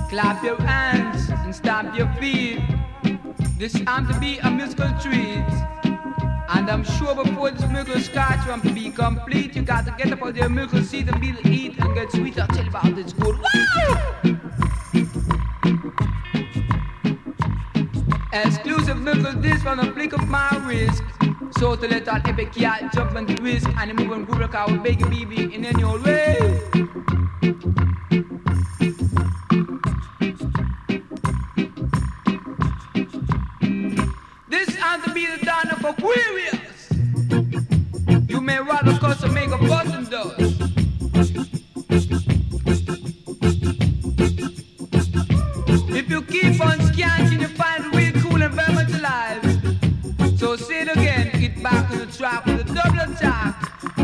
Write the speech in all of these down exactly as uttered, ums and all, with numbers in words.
Clap your hands and stamp your feet. This time to be a musical treat. And I'm sure before this miracle scotch want to be complete, you got to get up on your miracle seat and be to eat and get sweet. I'll tell you about it's good. Woo! Exclusive miracle this from the flick of my wrist. So to let all epic cat jump and twist and move and groove like I would beg a baby in any old way. This has to be the dawn of Aquarius. You may rather cause to make a button does. If you keep on scanning, you find the real cool and very much alive. So say it again, get back on the track with a double attack.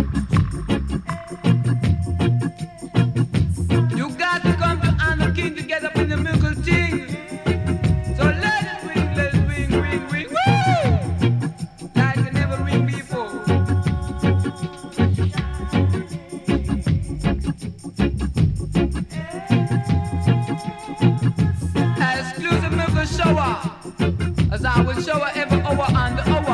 You got to come to Anna King to get up in the miracle thing. So let it ring, let it ring, ring, ring, woo! Like it never ring before. Exclusive miracle shower, as I will shower every hour on the hour.